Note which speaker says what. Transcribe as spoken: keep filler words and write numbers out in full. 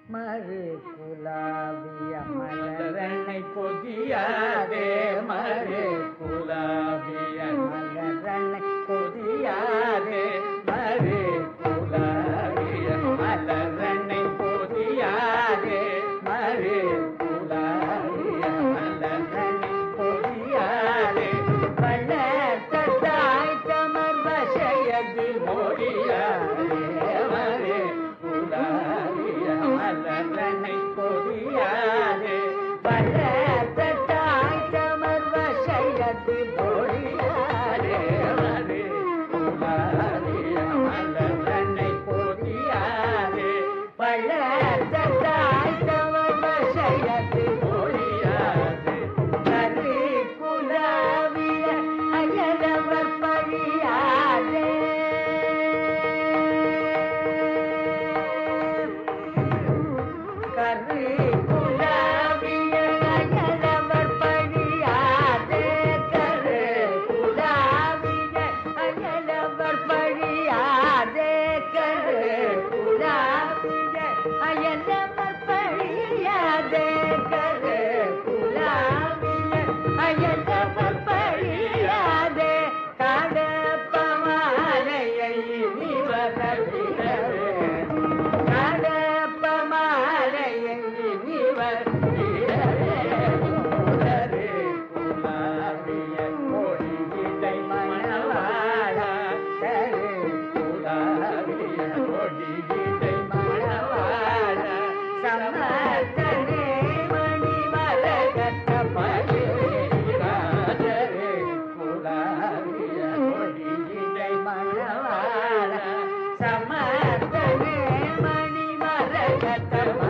Speaker 1: மறு குலாவிய மலரணை பொதியாதே மறு குலாவிய மலரணை பொதியாதே மறு குலாவிய மலரணை பொதியாதே மறு குலாவிய மலரணை பொதியாதே வளர்த்த தாய் தமர் வசையது மொழியாதே மறு குலாவிய மலரணை பொதியாதே வளர்த்த தாய் தமர் வசையது மொழியாதே மறு குலாவிய மலரணை பொதியாதே வளர்த்த தாய் தமர் வசையது மொழியாதே கரு குலாவிய அயலவர் பழியாதே கரு குலாவிய அயலவர் பழியாதே கரு குலாவிய அயலவர் பழியாதே கரு குலாவிய அயலவர் பழியாதே கரு குலாவிய அயலவர் பழியாதே கடப்பமாலையை நிவரவிடவே கடப்பமாலையை நிவரவிடவே முதரே குலாவிய கொடியிடை மணவாளா கரு குலாவிய கொடியிடை மணவாளா சமர்த்தனே மணிமலகத்த பகிராஜரே குலாவிய கொடியிடை மணவாளா சமர்த்தனே மணிமலகத்த